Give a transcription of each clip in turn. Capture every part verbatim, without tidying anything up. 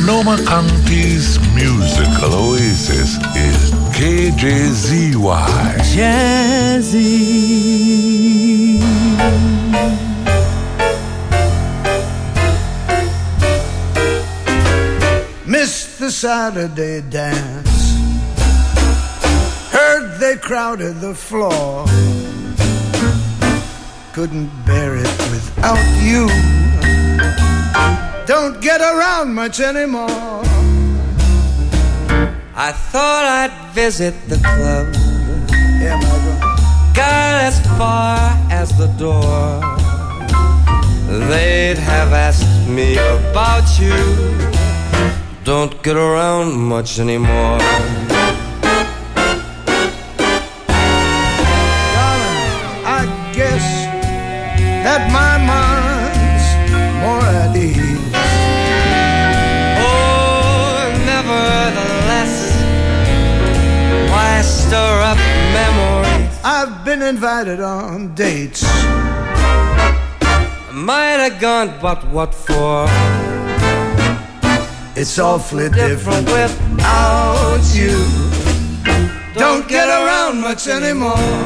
Sonoma County's musical oasis is K J Z Y. Jazzy. Missed the Saturday dance. Heard they crowded the floor. Couldn't bear it without you. Don't get around much anymore. I thought I'd visit the club. Yeah, Margot. Got as far as the door. They'd have asked me about you. Don't get around much anymore. Darling, I guess that my mind's more at ease. Why stir up memories? I've been invited on dates. Might have gone, but what for? It's awfully different without you. Don't get around much anymore.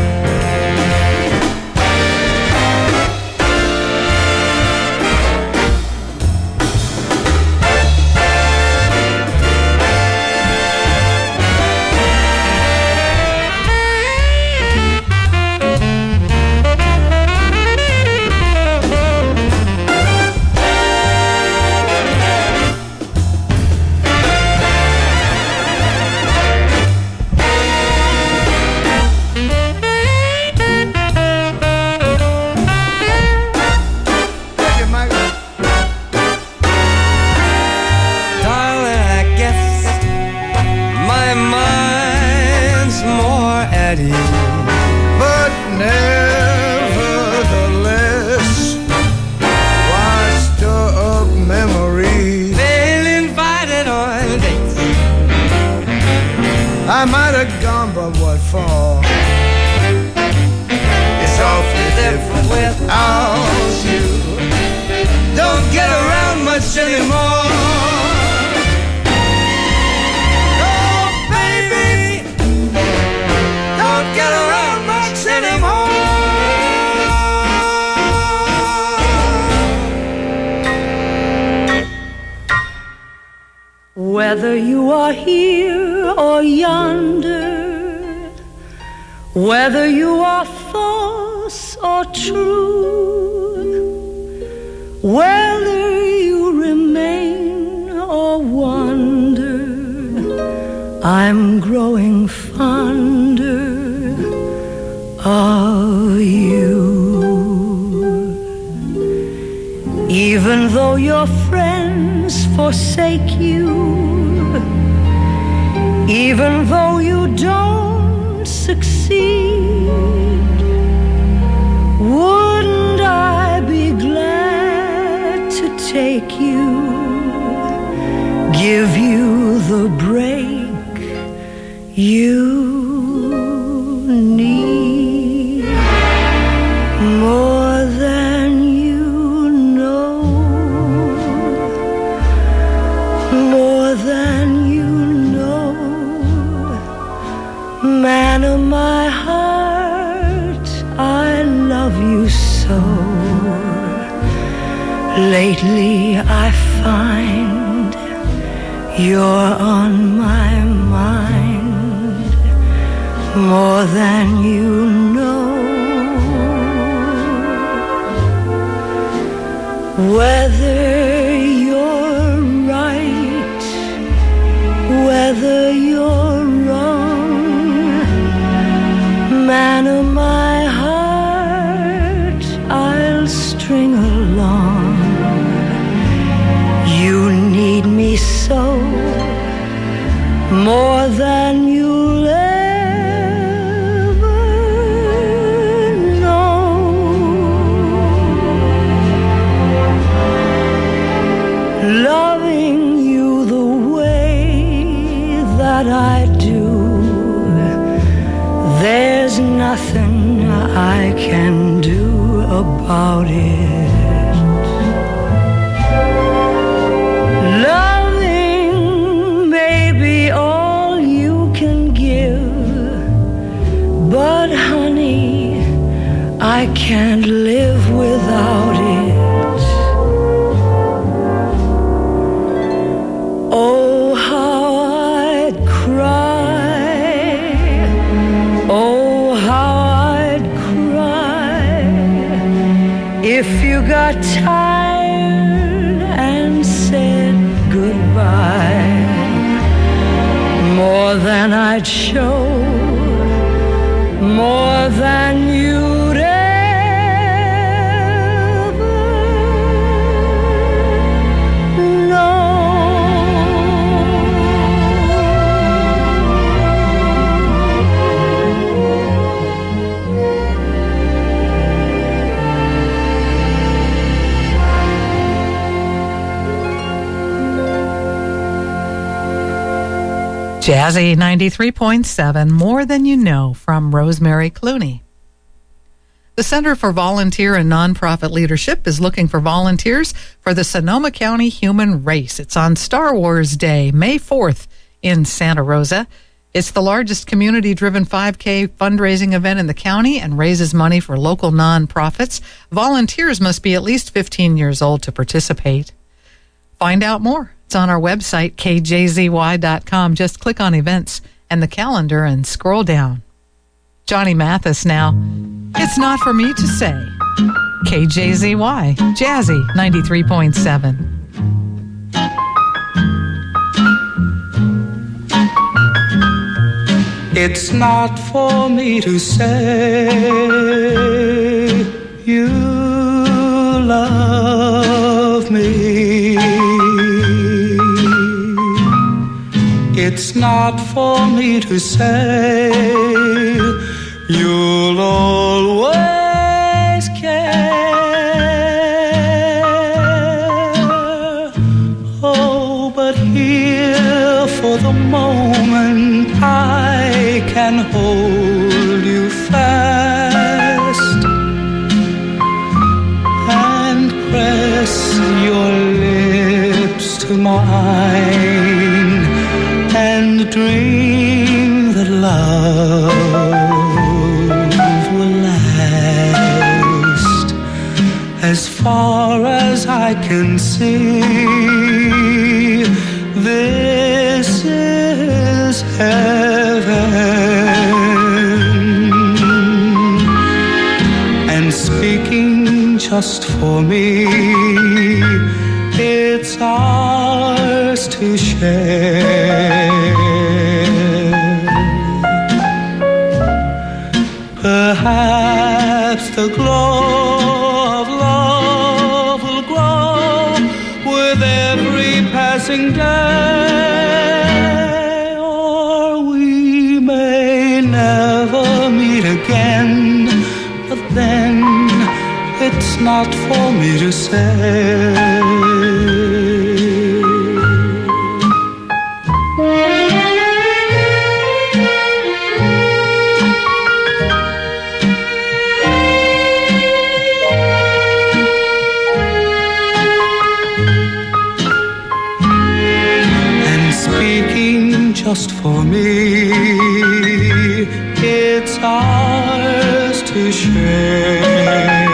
But nevertheless, why stir up memories? They'll invite it on dates. I might have gone, but what for? It's awfully different without you. Don't get around much anymore. Get around much anymore. Whether you are here or yonder, whether you are false or true, whether you remain or wander, I'm growing fonder of you. Even though your friends forsake you, even though you don't succeed, wouldn't I be glad to take you, give you the break you need, more than you know, more than you know. Man of my heart, I love you so. Lately I find you're on my mind, more than you know. Whether you're right, whether you're wrong, man of my heart, I'll string along. You need me so, more than you'll ever know. Loving you the way that I do, there's nothing I can do about it. Loving I can't live without it. Oh, how I'd cry. Oh, how I'd cry if you got tired and said goodbye. More than I'd show, more than you'd ever know. Jazzy ninety-three point seven, More Than You Know, from Rosemary Clooney. The Center for Volunteer and Nonprofit Leadership is looking for volunteers for the Sonoma County Human Race. It's on Star Wars Day, May fourth, in Santa Rosa. It's the largest community-driven five K fundraising event in the county and raises money for local nonprofits. Volunteers must be at least fifteen years old to participate. Find out more. It's on our website, K J Z Y dot com. Just click on events and the calendar and scroll down. Johnny Mathis now. It's Not For Me to Say. K J Z Y, Jazzy ninety-three point seven. It's not for me to say you love me. It's not for me to say you'll always care. Oh, but here for the moment I can hold you fast and press your lips to mine and dream that love will last as far as I can see. This is heaven, and speaking just for me, it's ours to share. Perhaps the glow of love will grow with every passing day, or we may never meet again, but then it's not for me to say. Just for me, it's ours to share.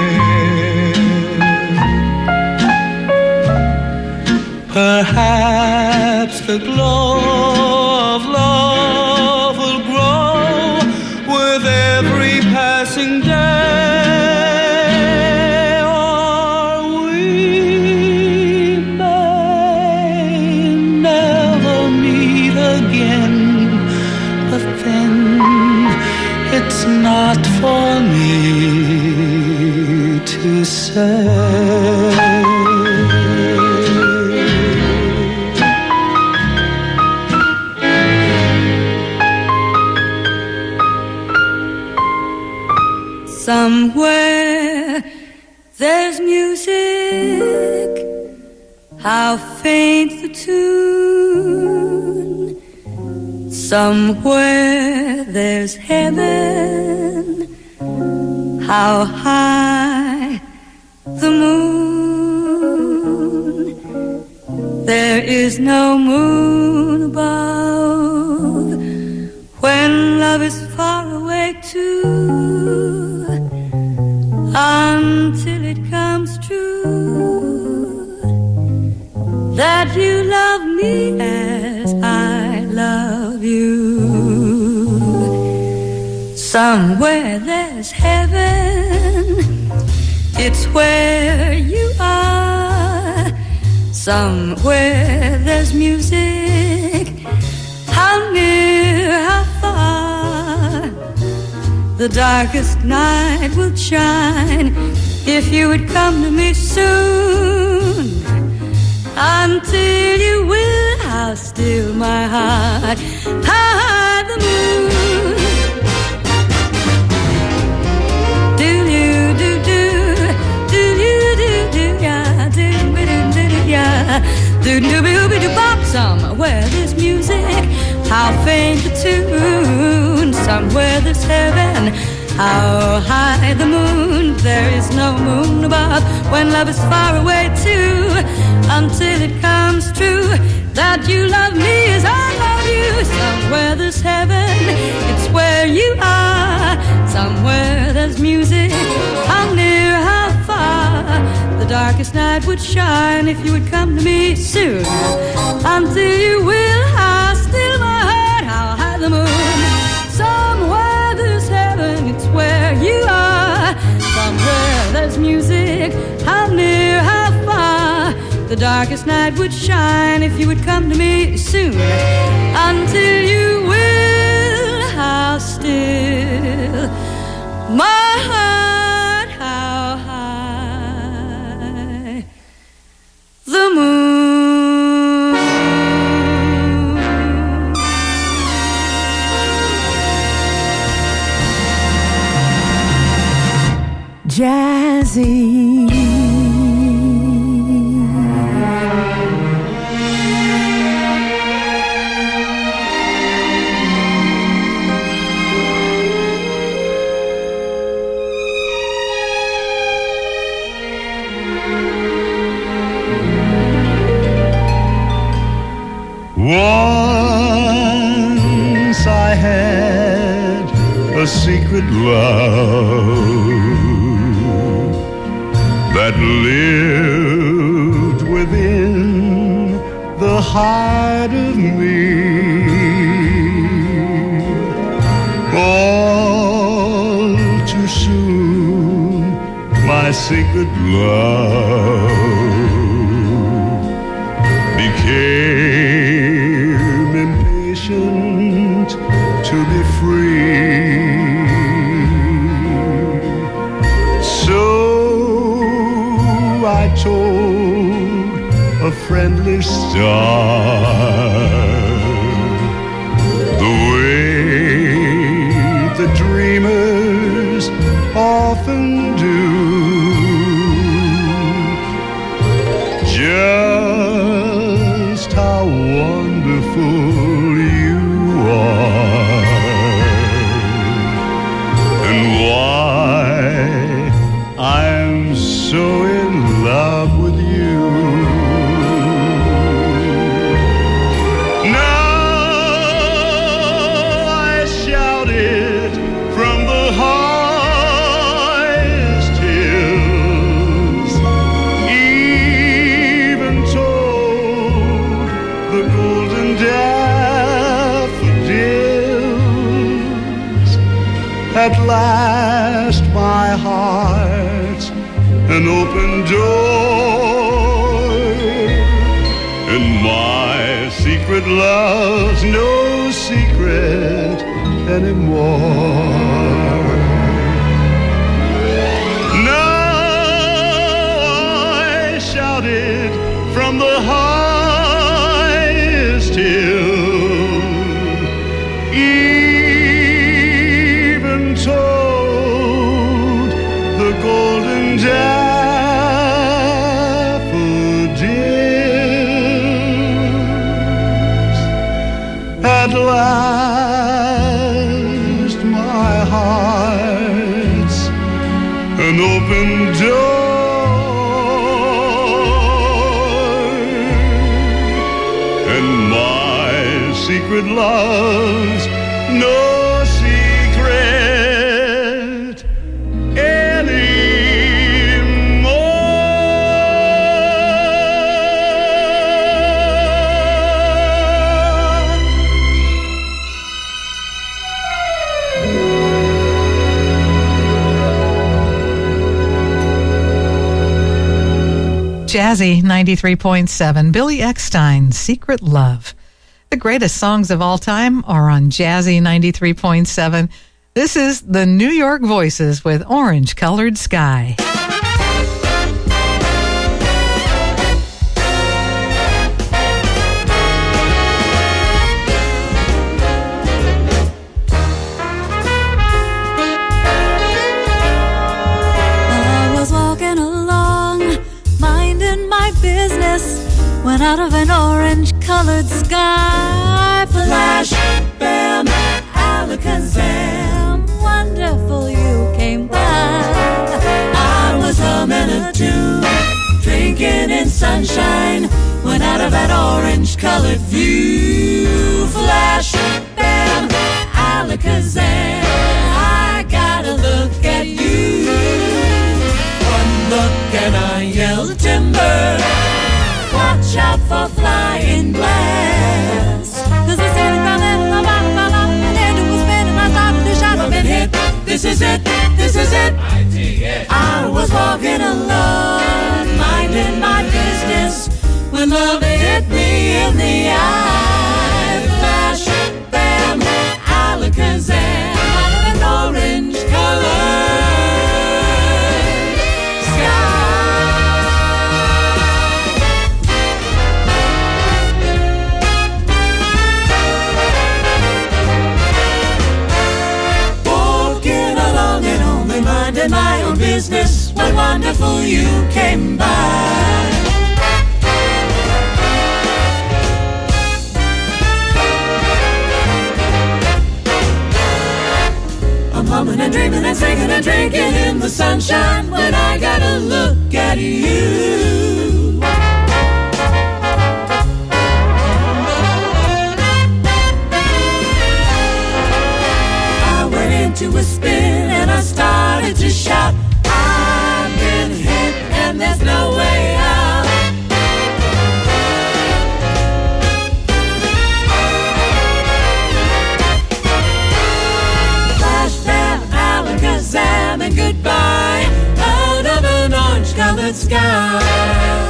Perhaps the glow of love will grow with every passing day, or we may never meet again, but then it's not for me to say. Somewhere there's music, how faint the tune. Somewhere there's heaven, how high the moon. There is no moon above when love is far away too. Somewhere there's heaven, it's where you are. Somewhere there's music, how near, how far. The darkest night will shine if you would come to me soon. Until you will, I'll still my heart hide the moon. Do you do do do you do do ya do do do do ya do do do do do bop. Somewhere there's music, how faint the tune. Somewhere there's heaven, how high the moon. There is no moon above when love is far away too. Until it comes true that you love me as I love you. Somewhere there's heaven, it's where you are. Somewhere there's music, how near, how far. The darkest night would shine if you would come to me soon. Until you will, I'll still my heart, how high the moon. Somewhere there's heaven, it's where you are. Somewhere there's music, how near, how far. The darkest night would shine if you would come to me soon. Until you will, how still my heart, how high the moon. Jazzy. Once I had a secret love that lived within the heart of me. All too soon, my secret love became impatient to be free. So I told a friendly star the way the dreamers often do. Just how wonderful you are, and why I'm so in love with you. Now I shout it from the highest hills, even told the golden daffodils. At last my heart's an open door, and my secret love's no secret anymore. Now I shout it from the highest hill, even told the golden daffodils. At last my heart's an open door, and my secret love's no secret anymore. Jazzy ninety-three point seven, Billy Eckstine, Secret Love. The greatest songs of all time are on Jazzy ninety-three point seven. This is the New York Voices with Orange Colored Sky. Went out of an orange-colored sky. Flash, bam, alakazam, wonderful you came by. I was humming a tune, drinking in sunshine. Went out of an orange-colored view. Flash, bam, alakazam, I gotta look at you. One look and I yelled timber. Watch out for flying glass. Cause the ceiling fell in, the bottom fell off, and it was spinning. I started to shout, I've been hit. This is it, this is it. I was walking alone, minding my business, when love hit me in the eye. Flash, bam, alakazam, out of an orange color. My own business, what wonderful you came by. I'm humming and dreaming and singing and drinking in the sunshine when I gotta look at you. I went into a spin and I started to shout, I've been hit and there's no way out. Flash, bam, alakazam, and goodbye out of an orange-colored sky.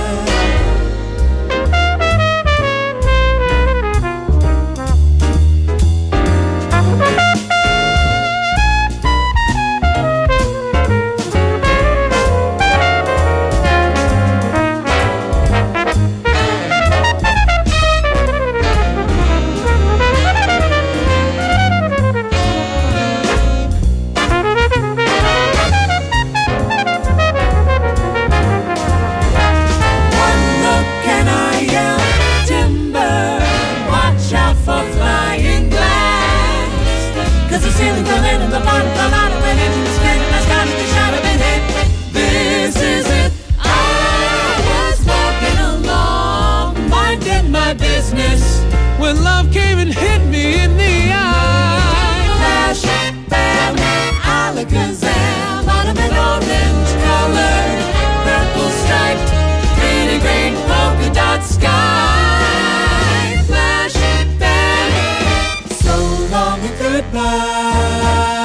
When love came and hit me in the eye. Flash, bam, alakazam, out of an orange colored, purple striped, green and green polka dot sky. Flash, bam, so long and goodbye.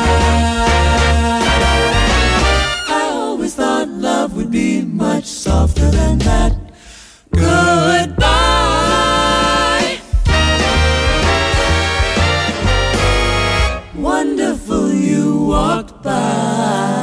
I always thought love would be much softer than that. Goodbye. Wonderful you walked by.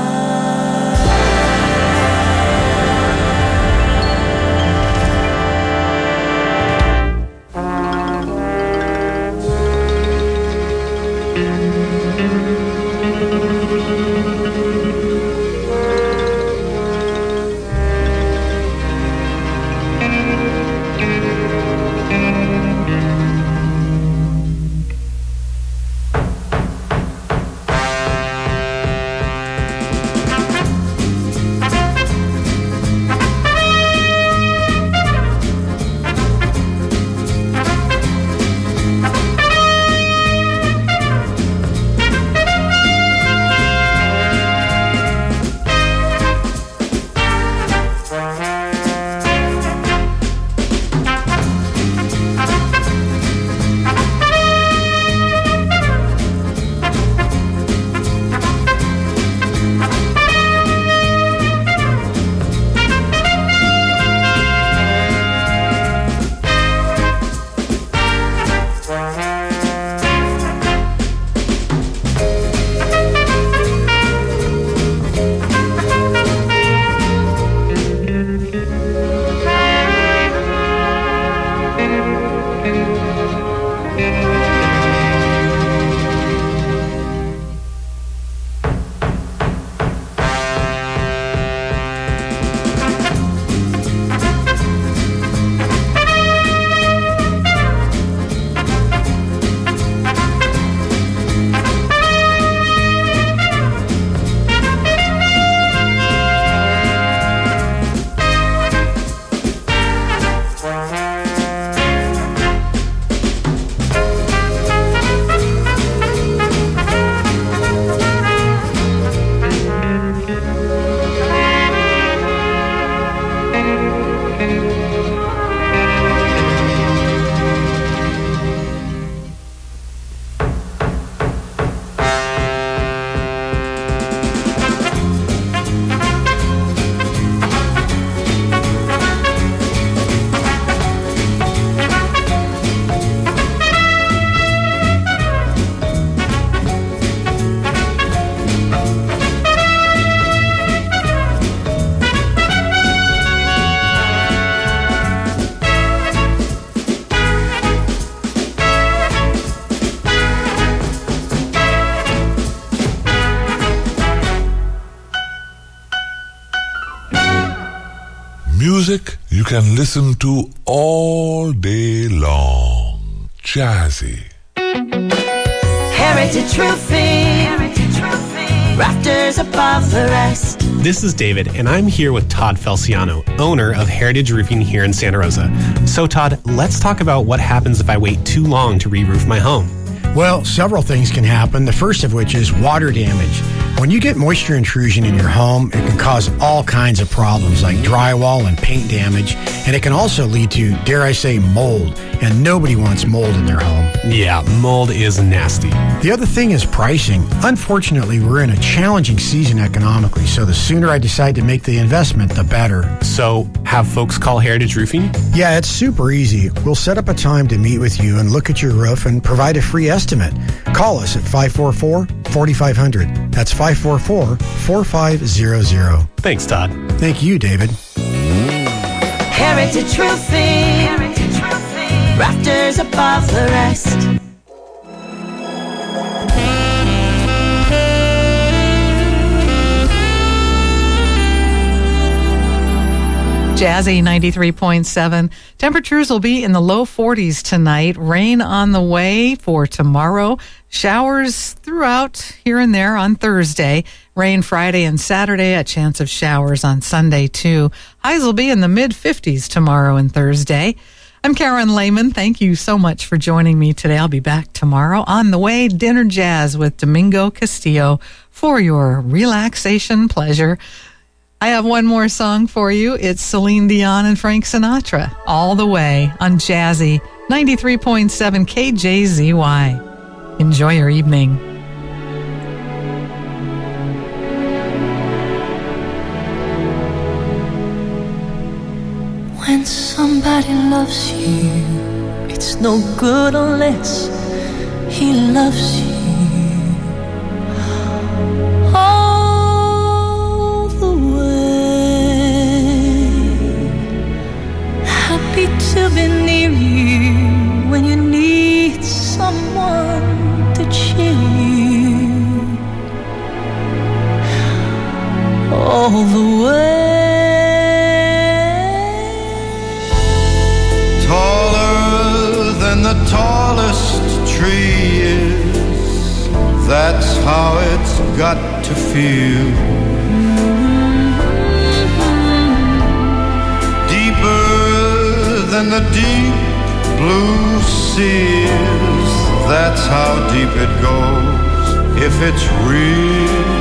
Music you can listen to all day long. Jazzy. Heritage Roofing. Heritage Roofing. Rafters above the rest. This is David, and I'm here with Todd Felciano, owner of Heritage Roofing here in Santa Rosa. So, Todd, let's talk about what happens if I wait too long to re-roof my home. Well, several things can happen, the first of which is water damage. When you get moisture intrusion in your home, it can cause all kinds of problems like drywall and paint damage, and it can also lead to, dare I say, mold, and nobody wants mold in their home. Yeah, mold is nasty. The other thing is pricing. Unfortunately, we're in a challenging season economically, so the sooner I decide to make the investment, the better. So, have folks call Heritage Roofing? Yeah, it's super easy. We'll set up a time to meet with you and look at your roof and provide a free estimate. Call us at five four four, four five zero zero. That's five four four, four five zero zero. Thanks, Todd. Thank you, David. Heritage Roofing. Heritage Roofing. Rafters above the rest. Jazzy ninety-three point seven. Temperatures will be in the low forties tonight. Rain on the way for tomorrow. Showers throughout here and there on Thursday. Rain Friday and Saturday. A chance of showers on Sunday too. Highs will be in the mid fifties tomorrow and Thursday. I'm Karen Lehman. Thank you so much for joining me today. I'll be back tomorrow. On the way, Dinner Jazz with Domingo Castillo for your relaxation pleasure. I have one more song for you. It's Celine Dion and Frank Sinatra, All the Way on Jazzy ninety-three point seven K J Z Y. Enjoy your evening. When somebody loves you, it's no good unless he loves you. All the way, happy to be near you when you need someone to cheer you. All the way. Taller than the tallest tree is, that's how it's got to feel. Deeper than the deep blue sea is, that's how deep it goes if it's real.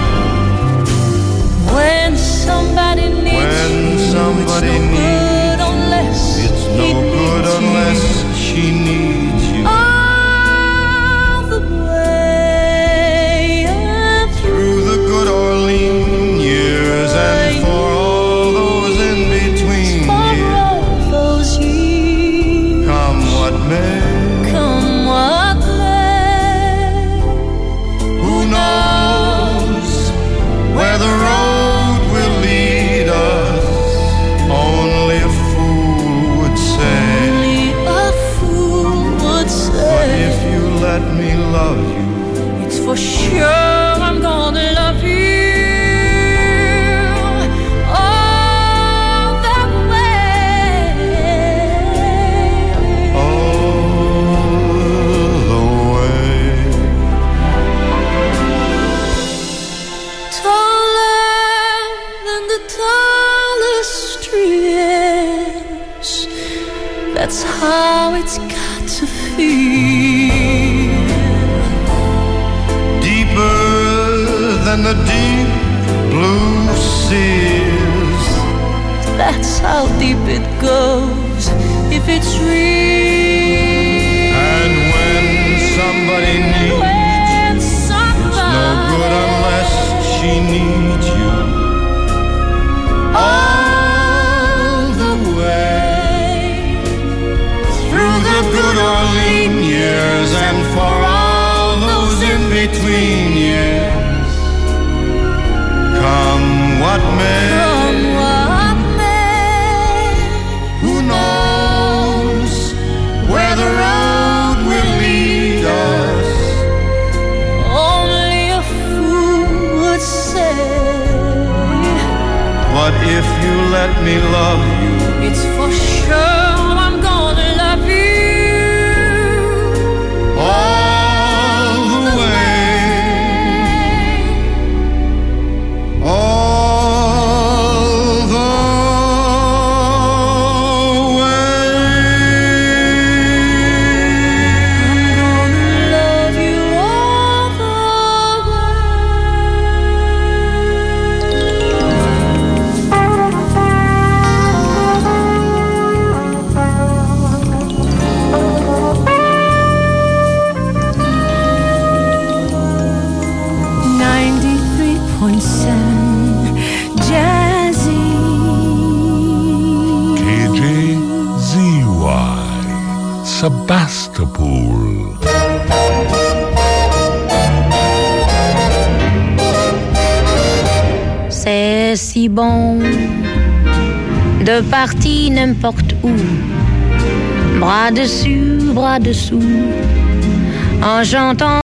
When somebody needs when somebody you, it's no needs good unless It's no he good needs unless you. she needs you. All the way up Through the good or lean years and for all those in between for years. all those years. Come what may, Come what may. who knows where the road will lead us? Only a fool would say. Only a fool would But say. if you let me love you, It's for sure I'm gonna love you all the way. all the way. Taller than the tallest trees. That's how it's got to feel. Deeper than the deep blue seas. That's how deep it goes if it's real. And when somebody needs When you, somebody no good unless she needs you. All the way, through the good or lean years and for all those in between years. Come what may, Come what may. who knows where the road will lead us? Only a fool would say. But if you let me love you, it's for sure I'm gonna love you all the way, all the Sebastopol. C'est si bon de partir n'importe où, bras dessus, bras dessous, en chantant